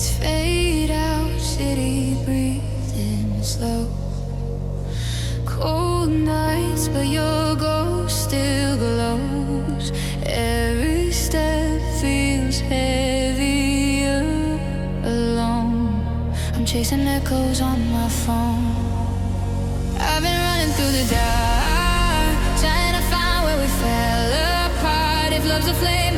fade out, city breathing slow. Cold nights, but your ghost still glows. Every step feels heavier alone. I'm chasing echoes on my phone. I've been running through the dark, trying to find where we fell apart. If love's a flame